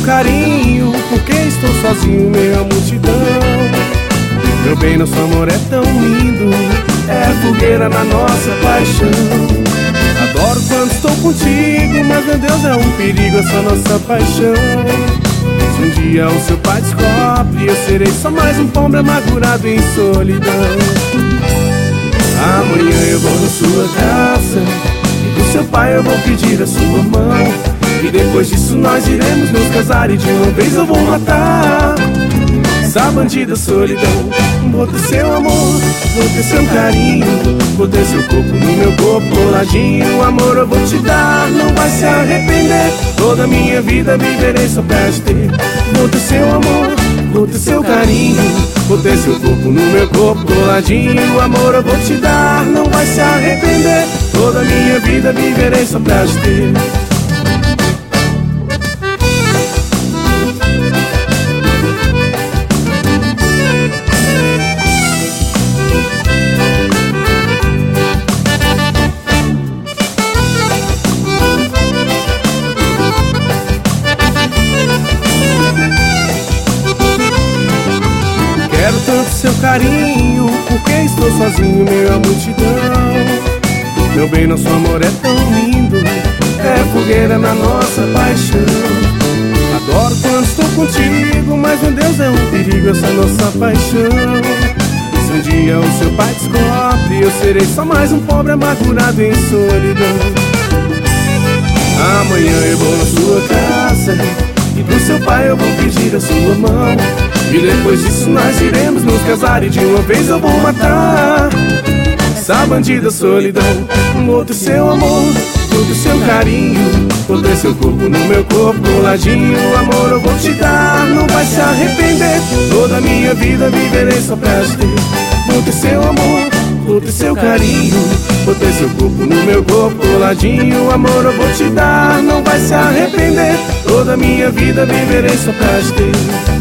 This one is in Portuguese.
carinho, porque estou sozinho meio à multidão. Meu bem, nosso amor é tão lindo, é fogueira na nossa paixão. Adoro quando estou contigo, mas meu Deus, é um perigo essa nossa paixão. Se um dia o seu pai descobre, eu serei só mais um pobre amargurado em solidão. Amanhã eu vou na sua casa e do seu pai eu vou pedir a sua mão. E depois disso nós iremos nos casar e de uma vez eu vou matar essa bandida solidão. Vou ter seu amor, vou ter seu carinho, vou ter seu corpo no meu corpo coladinho. Amor eu vou te dar, não vai se arrepender. Toda minha vida viverei só pra te ter. Vou ter seu amor, vou ter seu carinho, vou ter seu corpo no meu corpo coladinho. Amor eu vou te dar, não vai se arrepender. Toda minha vida viverei só pra te ter. Quero tanto seu carinho, porque estou sozinho meio à multidão. Meu bem, nosso amor é tão lindo, é fogueira na nossa paixão. Adoro quando estou contigo, mas meu Deus, é um perigo essa nossa paixão. Se um dia o seu pai descobre, eu serei só mais um pobre amargurado em solidão. Amanhã eu vou na sua casa e pro seu pai eu vou pedir a sua mão. E depois disso nós iremos nos casar e de uma vez eu vou matar essa bandida solidão. Vou ter seu amor, vou ter seu carinho, vou ter seu corpo no meu corpo coladinho. Amor eu vou te dar, não vai se arrepender. Toda minha vida viverei só pra te ter. Vou ter seu amor, vou ter seu carinho, vou ter seu corpo no meu corpo coladinho. Amor eu vou te dar, não vai se arrepender. Toda minha vida viverei só pra te ter.